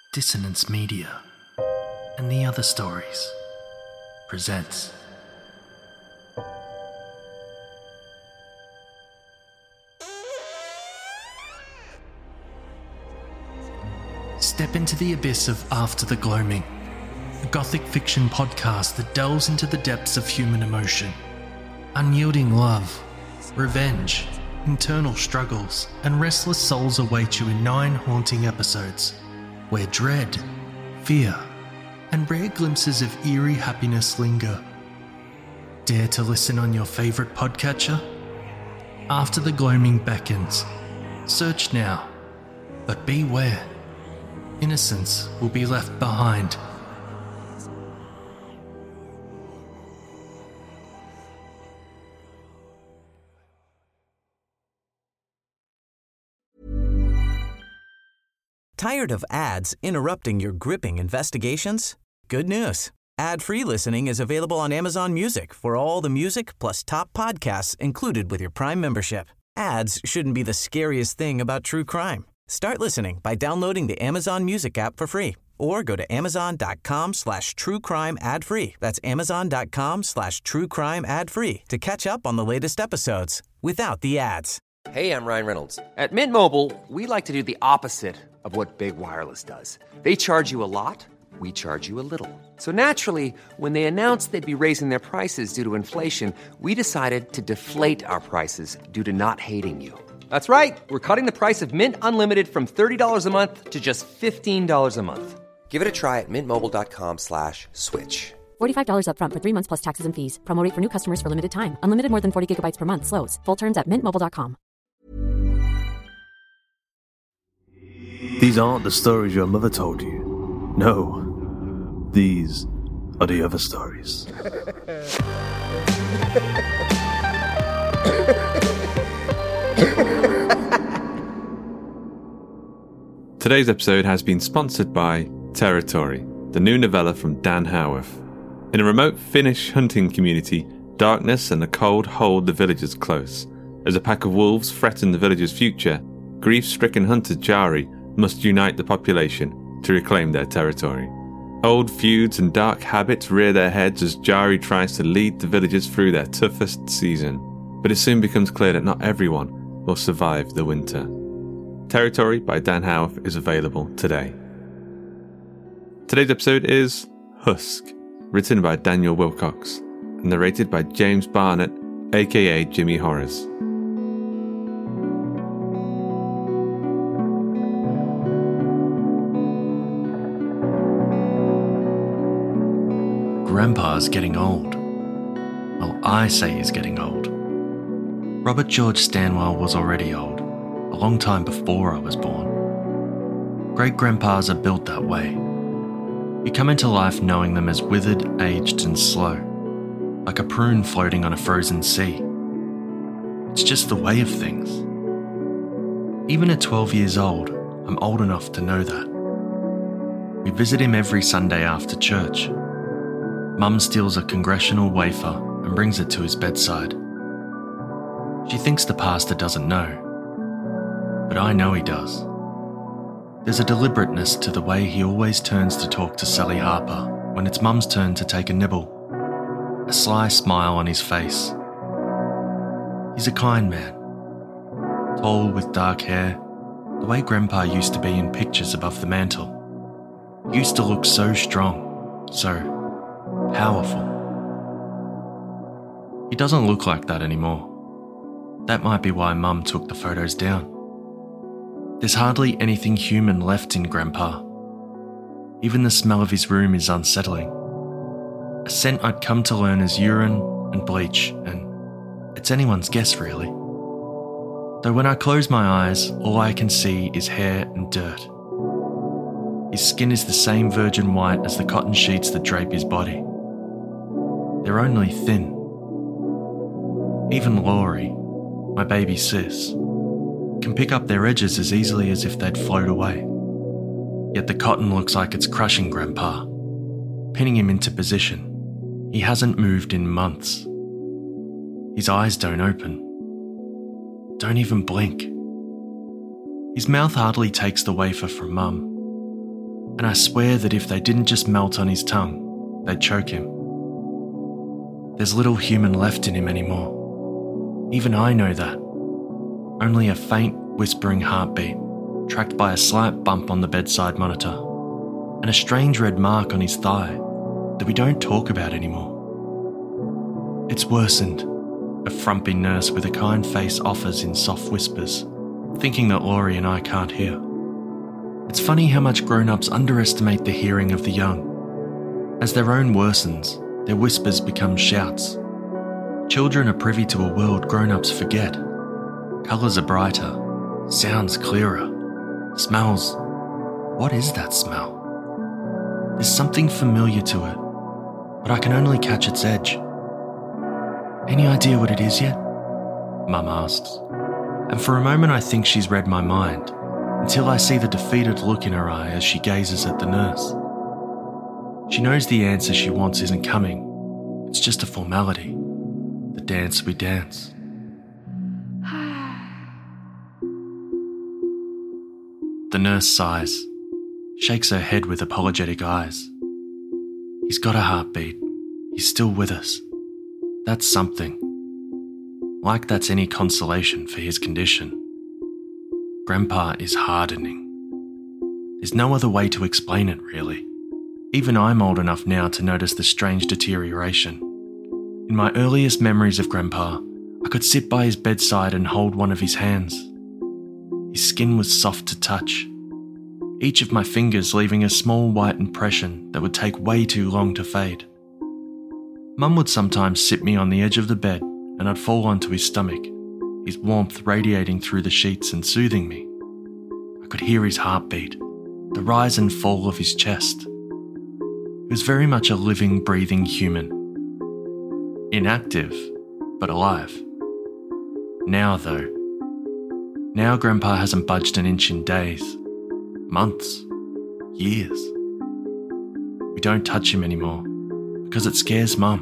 Dissonance Media and the Other Stories presents Step into the abyss of After the Gloaming, a gothic fiction podcast that delves into the depths of human emotion. Unyielding love, revenge, internal struggles, and restless souls await you in 9 haunting episodes, where dread, fear, and rare glimpses of eerie happiness linger. Dare to listen on your favourite podcatcher? After the Gloaming beckons. Search now, but beware. Innocence will be left behind. Tired of ads interrupting your gripping investigations? Good news. Ad-free listening is available on Amazon Music for all the music plus top podcasts included with your Prime membership. Ads shouldn't be the scariest thing about true crime. Start listening by downloading the Amazon Music app for free or go to amazon.com/truecrime ad-free. That's amazon.com/truecrime ad-free to catch up on the latest episodes without the ads. Hey, I'm Ryan Reynolds. At Mint Mobile, we like to do the opposite of what Big Wireless does. They charge you a lot, we charge you a little. So naturally, when they announced they'd be raising their prices due to inflation, we decided to deflate our prices due to not hating you. That's right. We're cutting the price of Mint Unlimited from $30 a month to just $15 a month. Give it a try at mintmobile.com/switch. $45 up front for 3 months plus taxes and fees. Promo rate for new customers for limited time. Unlimited more than 40 gigabytes per month. Slows full terms at mintmobile.com. These aren't the stories your mother told you. No, these are the other stories. Today's episode has been sponsored by Territory, the new novella from Dan Howarth. In a remote Finnish hunting community, darkness and the cold hold the villagers close. As a pack of wolves threaten the villagers' future, grief-stricken hunter Jari must unite the population to reclaim their territory. Old feuds and dark habits rear their heads as Jari tries to lead the villagers through their toughest season. But it soon becomes clear that not everyone will survive the winter. Territory by Dan Howarth is available today. Today's episode is Husk, written by Daniel Wilcox and narrated by James Barnett, aka Jimmy Horrors. Grandpa's getting old. Well, I say he's getting old. Robert George Stanwell was already old, a long time before I was born. Great-grandpas are built that way. You come into life knowing them as withered, aged and slow, like a prune floating on a frozen sea. It's just the way of things. Even at 12 years old, I'm old enough to know that. We visit him every Sunday after church. Mum steals a congressional wafer and brings it to his bedside. She thinks the pastor doesn't know, but I know he does. There's a deliberateness to the way he always turns to talk to Sally Harper when it's Mum's turn to take a nibble, a sly smile on his face. He's a kind man, tall with dark hair, the way Grandpa used to be in pictures above the mantel. He used to look so strong, so powerful. He doesn't look like that anymore. That might be why Mum took the photos down. There's hardly anything human left in Grandpa. Even the smell of his room is unsettling. A scent I'd come to learn as urine and bleach, and it's anyone's guess really. Though when I close my eyes, all I can see is hair and dirt. His skin is the same virgin white as the cotton sheets that drape his body. They're only thin. Even Laurie, my baby sis, can pick up their edges as easily as if they'd float away. Yet the cotton looks like it's crushing Grandpa, pinning him into position. He hasn't moved in months. His eyes don't open. Don't even blink. His mouth hardly takes the wafer from Mum, and I swear that if they didn't just melt on his tongue, they'd choke him. There's little human left in him anymore. Even I know that. Only a faint, whispering heartbeat, tracked by a slight bump on the bedside monitor, and a strange red mark on his thigh that we don't talk about anymore. It's worsened, a frumpy nurse with a kind face offers in soft whispers, thinking that Laurie and I can't hear. It's funny how much grown-ups underestimate the hearing of the young. As their own worsens, their whispers become shouts. Children are privy to a world grown-ups forget. Colours are brighter, sounds clearer, smells. What is that smell? There's something familiar to it, but I can only catch its edge. Any idea what it is yet? Mum asks, and for a moment I think she's read my mind, until I see the defeated look in her eye as she gazes at the nurse. She knows the answer she wants isn't coming. It's just a formality. The dance we dance. The nurse sighs, shakes her head with apologetic eyes. He's got a heartbeat. He's still with us. That's something. Like that's any consolation for his condition. Grandpa is hardening. There's no other way to explain it, really. Even I'm old enough now to notice the strange deterioration. In my earliest memories of Grandpa, I could sit by his bedside and hold one of his hands. His skin was soft to touch, each of my fingers leaving a small white impression that would take way too long to fade. Mum would sometimes sit me on the edge of the bed and I'd fall onto his stomach, his warmth radiating through the sheets and soothing me. I could hear his heartbeat, the rise and fall of his chest. He was very much a living, breathing human. Inactive, but alive. Now though, now Grandpa hasn't budged an inch in days, months, years. We don't touch him anymore because it scares Mum.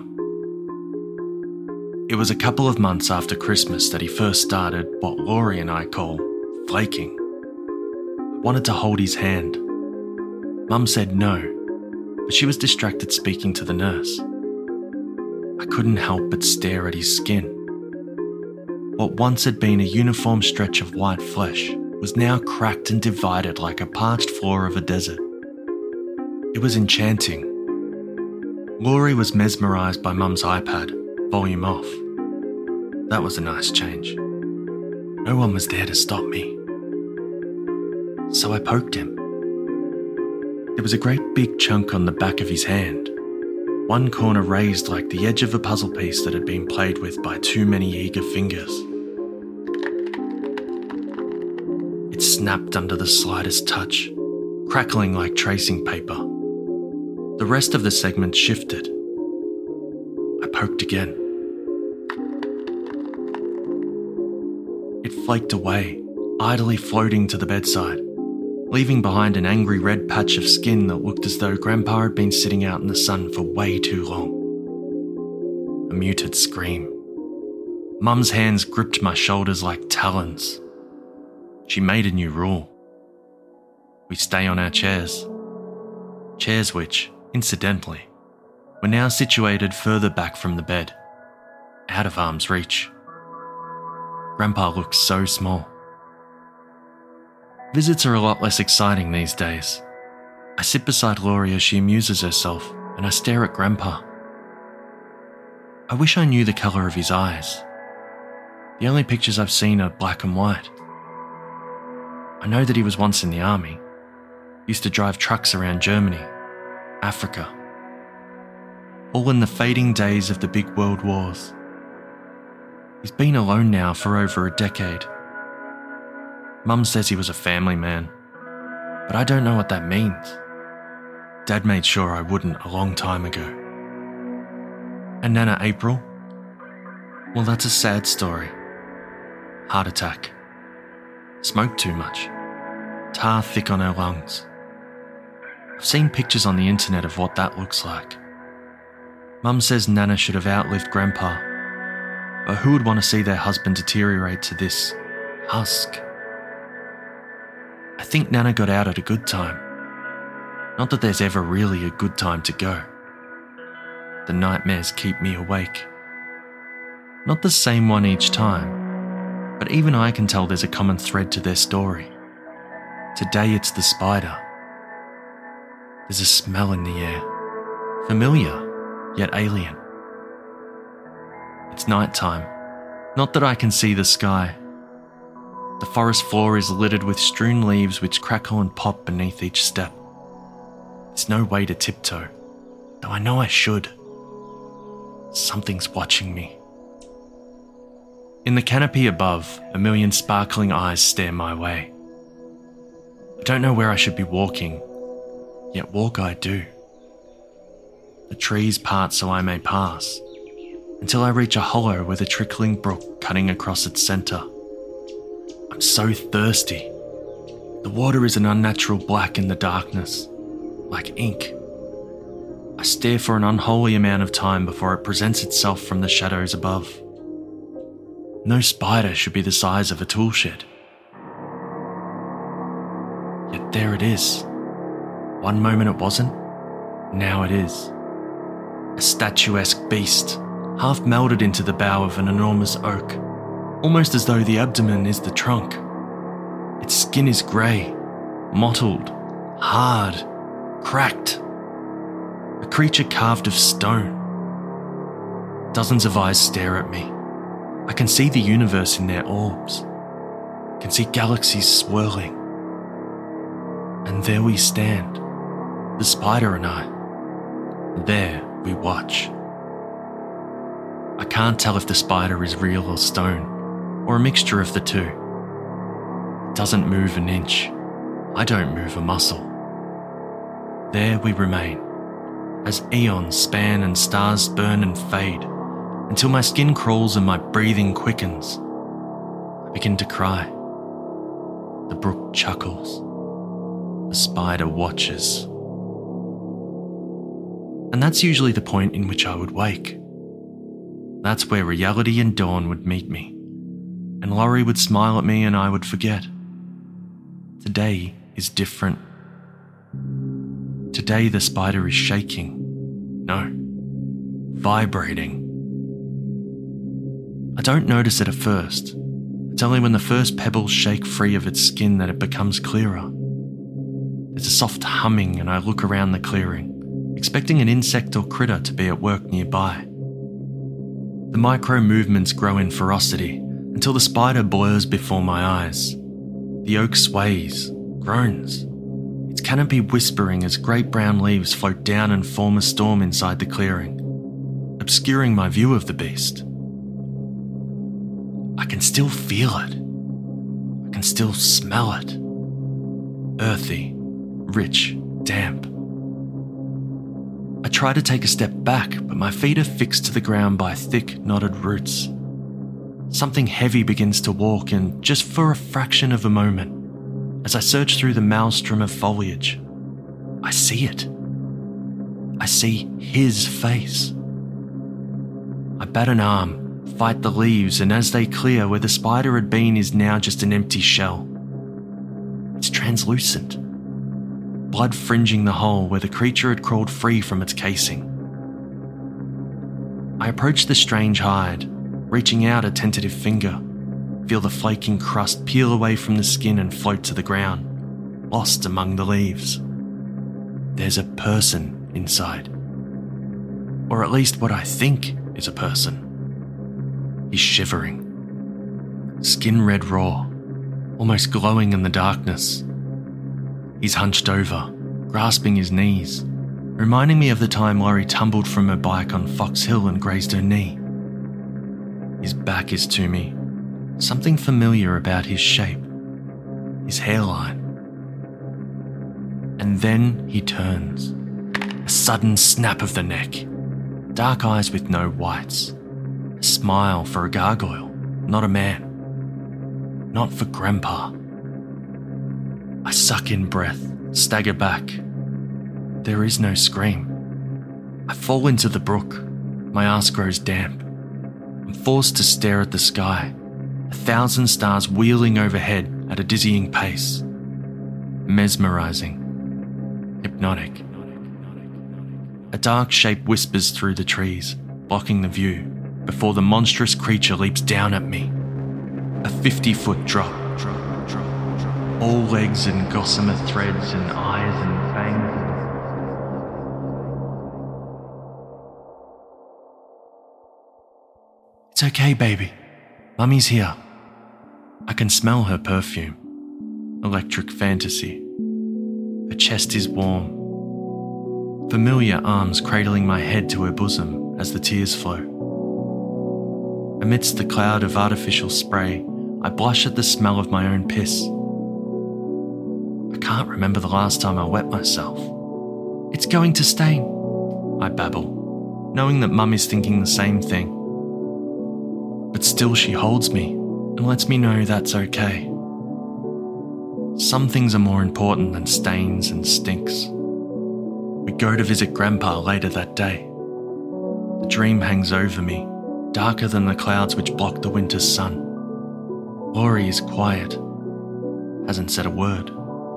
It was a couple of months after Christmas that he first started what Laurie and I call flaking. I wanted to hold his hand. Mum said no, but she was distracted speaking to the nurse. I couldn't help but stare at his skin. What once had been a uniform stretch of white flesh was now cracked and divided like a parched floor of a desert. It was enchanting. Laurie was mesmerised by Mum's iPad, volume off. That was a nice change. No one was there to stop me. So I poked him. There was a great big chunk on the back of his hand, one corner raised like the edge of a puzzle piece that had been played with by too many eager fingers. It snapped under the slightest touch, crackling like tracing paper. The rest of the segment shifted. I poked again. It flaked away, idly floating to the bedside, leaving behind an angry red patch of skin that looked as though Grandpa had been sitting out in the sun for way too long. A muted scream. Mum's hands gripped my shoulders like talons. She made a new rule. We stay on our chairs. Chairs which, incidentally, were now situated further back from the bed, out of arm's reach. Grandpa looked so small. Visits are a lot less exciting these days. I sit beside Laurie as she amuses herself and I stare at Grandpa. I wish I knew the colour of his eyes. The only pictures I've seen are black and white. I know that he was once in the army, used to drive trucks around Germany, Africa, all in the fading days of the big world wars. He's been alone now for over a decade. Mum says he was a family man, but I don't know what that means. Dad made sure I wouldn't a long time ago. And Nana April? Well, that's a sad story. Heart attack. Smoked too much. Tar thick on her lungs. I've seen pictures on the internet of what that looks like. Mum says Nana should have outlived Grandpa, but who would want to see their husband deteriorate to this husk? I think Nana got out at a good time. Not that there's ever really a good time to go. The nightmares keep me awake. Not the same one each time, but even I can tell there's a common thread to their story. Today it's the spider. There's a smell in the air, familiar, yet alien. It's nighttime, not that I can see the sky. The forest floor is littered with strewn leaves which crackle and pop beneath each step. There's no way to tiptoe, though I know I should. Something's watching me. In the canopy above, a million sparkling eyes stare my way. I don't know where I should be walking, yet walk I do. The trees part so I may pass, until I reach a hollow with a trickling brook cutting across its centre. I'm so thirsty. The water is an unnatural black in the darkness, like ink. I stare for an unholy amount of time before it presents itself from the shadows above. No spider should be the size of a tool shed. Yet there it is. One moment it wasn't, now it is. A statuesque beast, half melded into the bough of an enormous oak, almost as though the abdomen is the trunk. Its skin is grey, mottled, hard, cracked. A creature carved of stone. Dozens of eyes stare at me. I can see the universe in their orbs. I can see galaxies swirling. And there we stand, the spider and I. There we watch. I can't tell if the spider is real or stone, or a mixture of the two. It doesn't move an inch. I don't move a muscle. There we remain, as eons span and stars burn and fade, until my skin crawls and my breathing quickens. I begin to cry. The brook chuckles. The spider watches. And that's usually the point in which I would wake. That's where reality and dawn would meet me, and Laurie would smile at me and I would forget. Today is different. Today the spider is shaking. No, vibrating. I don't notice it at first. It's only when the first pebbles shake free of its skin that it becomes clearer. There's a soft humming and I look around the clearing, expecting an insect or critter to be at work nearby. The micro movements grow in ferocity until the spider blurs before my eyes. The oak sways, groans, its canopy whispering as great brown leaves float down and form a storm inside the clearing, obscuring my view of the beast. I can still feel it. I can still smell it. Earthy, rich, damp. I try to take a step back, but my feet are fixed to the ground by thick, knotted roots. Something heavy begins to walk, and just for a fraction of a moment, as I search through the maelstrom of foliage, I see it. I see his face. I bat an arm, fight the leaves, and as they clear, where the spider had been is now just an empty shell. It's translucent, blood fringing the hole where the creature had crawled free from its casing. I approach the strange hide, reaching out a tentative finger, feel the flaking crust peel away from the skin and float to the ground, lost among the leaves. There's a person inside, or at least what I think is a person. He's shivering, skin red raw, almost glowing in the darkness. He's hunched over, grasping his knees, reminding me of the time Laurie tumbled from her bike on Fox Hill and grazed her knee. His back is to me, something familiar about his shape, his hairline. And then he turns. A sudden snap of the neck, dark eyes with no whites, a smile for a gargoyle, not a man, not for Grandpa. I suck in breath, stagger back. There is no scream. I fall into the brook. My ass grows damp. I'm forced to stare at the sky, 1,000 stars wheeling overhead at a dizzying pace. Mesmerizing. hypnotic. A dark shape whispers through the trees, blocking the view, before the monstrous creature leaps down at me. A 50-foot drop. All legs and gossamer threads and eyes and fangs. It's okay, baby. Mummy's here. I can smell her perfume. Electric fantasy. Her chest is warm. Familiar arms cradling my head to her bosom as the tears flow. Amidst the cloud of artificial spray, I blush at the smell of my own piss. I can't remember the last time I wet myself. It's going to stain, I babble, knowing that Mum is thinking the same thing. But still she holds me and lets me know that's okay. Some things are more important than stains and stinks. We go to visit Grandpa later that day. The dream hangs over me, darker than the clouds which block the winter's sun. Laurie is quiet, hasn't said a word.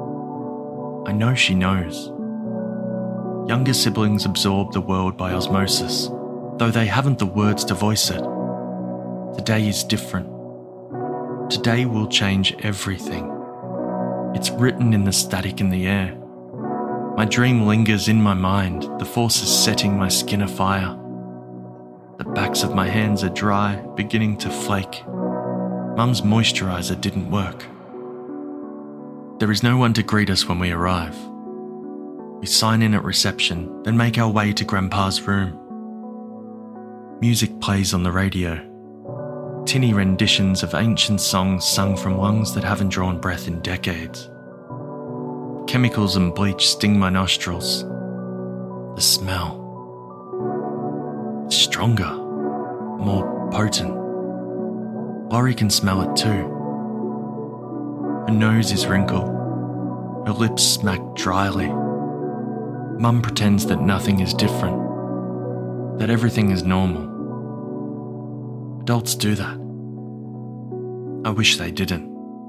I know she knows. Younger siblings absorb the world by osmosis, though they haven't the words to voice it. Today is different. Today will change everything. It's written in the static in the air. My dream lingers in my mind, the force is setting my skin afire. The backs of my hands are dry, beginning to flake. Mum's moisturiser didn't work. There is no one to greet us when we arrive. We sign in at reception, then make our way to Grandpa's room. Music plays on the radio. Tinny renditions of ancient songs sung from lungs that haven't drawn breath in decades. Chemicals and bleach sting my nostrils. The smell. It's stronger, more potent. Laurie can smell it too. Her nose is wrinkled. Her lips smack dryly. Mum pretends that nothing is different, that everything is normal. Adults do that. I wish they didn't.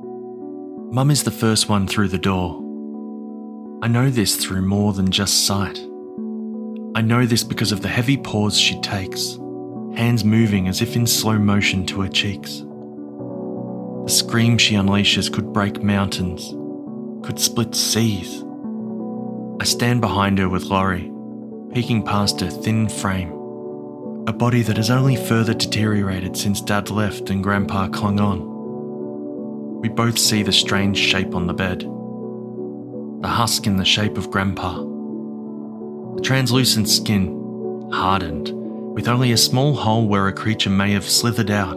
Mum is the first one through the door. I know this through more than just sight. I know this because of the heavy pause she takes, hands moving as if in slow motion to her cheeks. The scream she unleashes could break mountains, could split seas. I stand behind her with Laurie, peeking past her thin frame, a body that has only further deteriorated since Dad left and Grandpa clung on. We both see the strange shape on the bed, the husk in the shape of Grandpa, the translucent skin, hardened, with only a small hole where a creature may have slithered out,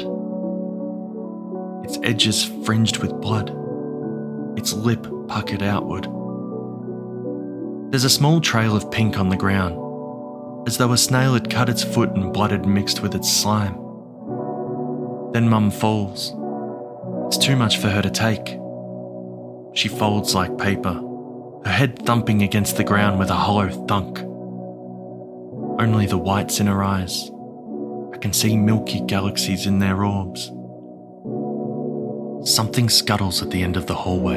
its edges fringed with blood, its lip puckered outward. There's a small trail of pink on the ground, as though a snail had cut its foot and blood had mixed with its slime. Then Mum falls. It's too much for her to take. She folds like paper, her head thumping against the ground with a hollow thunk. Only the whites in her eyes. I can see milky galaxies in their orbs. Something scuttles at the end of the hallway.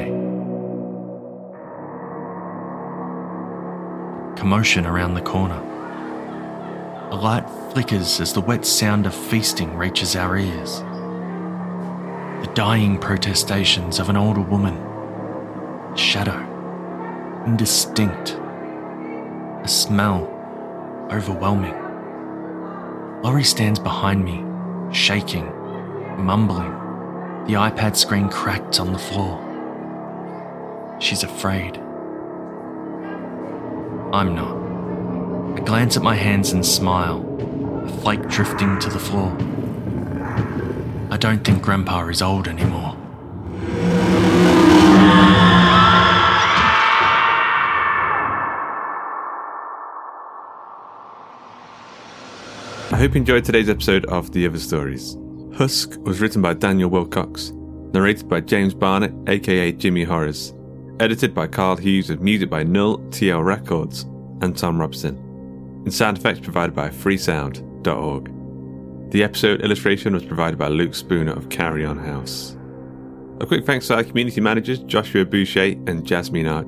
Commotion around the corner. A light flickers as the wet sound of feasting reaches our ears. The dying protestations of an older woman. Shadow. Indistinct. A smell. Overwhelming. Laurie stands behind me, shaking, mumbling. The iPad screen cracked on the floor. She's afraid. I'm not. I glance at my hands and smile, a flake drifting to the floor. I don't think Grandpa is old anymore. I hope you enjoyed today's episode of The Other Stories. Husk was written by Daniel Wilcox, narrated by James Barnett, aka Jimmy Horrors, edited by Carl Hughes with music by Null, TL Records, and Tom Robson, and sound effects provided by freesound.org. The episode illustration was provided by Luke Spooner of Carry On House. A quick thanks to our community managers Joshua Boucher and Jasmine Arch,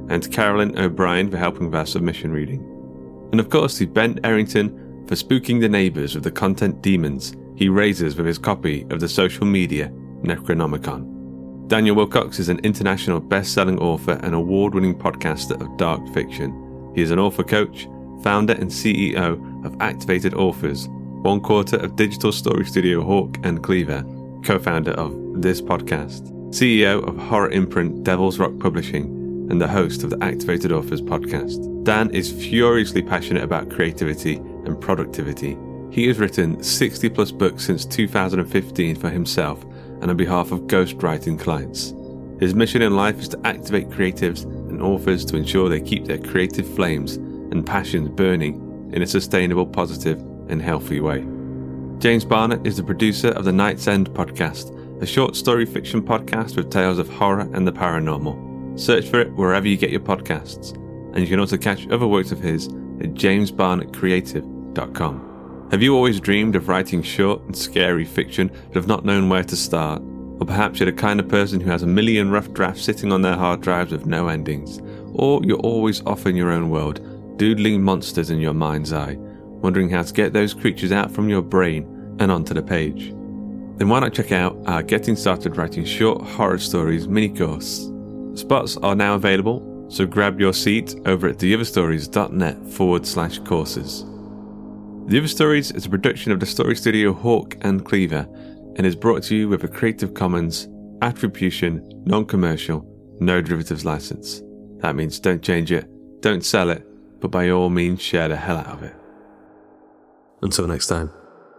and to Carolyn O'Brien for helping with our submission reading. And of course to Ben Errington for spooking the neighbours with the content demons he raises with his copy of the social media Necronomicon. Daniel Wilcox is an international best-selling author and award-winning podcaster of dark fiction. He is an author coach, founder and CEO of Activated Authors, one quarter of digital story studio Hawk and Cleaver, co-founder of this podcast, CEO of horror imprint Devil's Rock Publishing, and the host of the Activated Authors podcast. Dan is furiously passionate about creativity and productivity. He has written 60 plus books since 2015 for himself and on behalf of ghostwriting clients. His mission in life is to activate creatives and authors to ensure they keep their creative flames and passions burning in a sustainable, positive, and healthy way. James Barnett is the producer of the Night's End podcast, a short story fiction podcast with tales of horror and the paranormal. Search for it wherever you get your podcasts, and you can also catch other works of his at jamesbarnettcreative.com. Have you always dreamed of writing short and scary fiction but have not known where to start? Or perhaps you're the kind of person who has a million rough drafts sitting on their hard drives with no endings? Or you're always off in your own world, doodling monsters in your mind's eye, wondering how to get those creatures out from your brain and onto the page? Then why not check out our Getting Started Writing Short Horror Stories mini course. Spots are now available, so grab your seat over at theotherstories.net/courses. The Other Stories is a production of the story studio Hawk and Cleaver and is brought to you with a Creative Commons Attribution, Non-Commercial, No Derivatives license. That means don't change it, don't sell it, but by all means share the hell out of it. Until next time.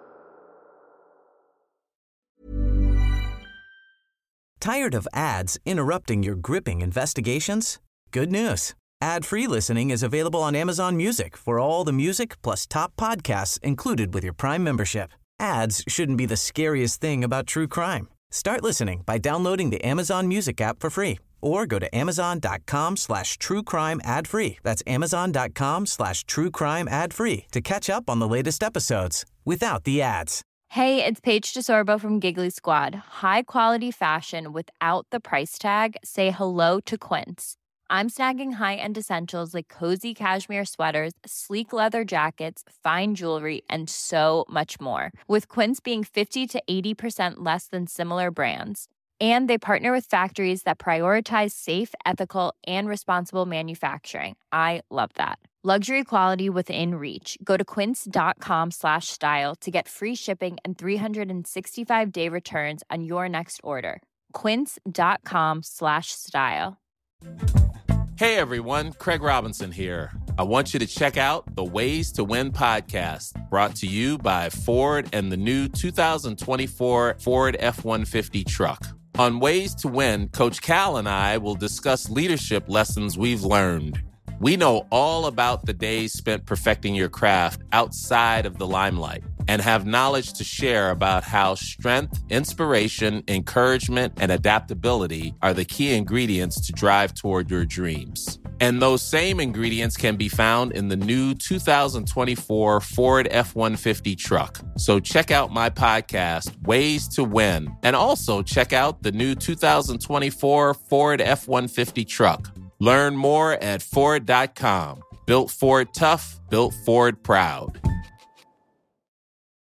Tired of ads interrupting your gripping investigations? Good news. Ad-free listening is available on Amazon Music for all the music plus top podcasts included with your Prime membership. Ads shouldn't be the scariest thing about true crime. Start listening by downloading the Amazon Music app for free or go to amazon.com/truecrime ad-free. That's amazon.com/truecrime ad-free to catch up on the latest episodes without the ads. Hey, it's Paige DeSorbo from Giggly Squad. High quality fashion without the price tag. Say hello to Quince. I'm snagging high-end essentials like cozy cashmere sweaters, sleek leather jackets, fine jewelry, and so much more. With Quince being 50 to 80% less than similar brands. And they partner with factories that prioritize safe, ethical, and responsible manufacturing. I love that. Luxury quality within reach. Go to quince.com/style to get free shipping and 365-day returns on your next order. Quince.com/style. Hey everyone, Craig Robinson here. I want you to check out the Ways to Win podcast, brought to you by Ford and the new 2024 Ford F-150 truck. On Ways to Win, Coach Cal and I will discuss leadership lessons we've learned. We know all about the days spent perfecting your craft outside of the limelight and have knowledge to share about how strength, inspiration, encouragement, and adaptability are the key ingredients to drive toward your dreams. And those same ingredients can be found in the new 2024 Ford F-150 truck. So check out my podcast, Ways to Win, and also check out the new 2024 Ford F-150 truck. Learn more at Ford.com. Built Ford tough, built Ford proud.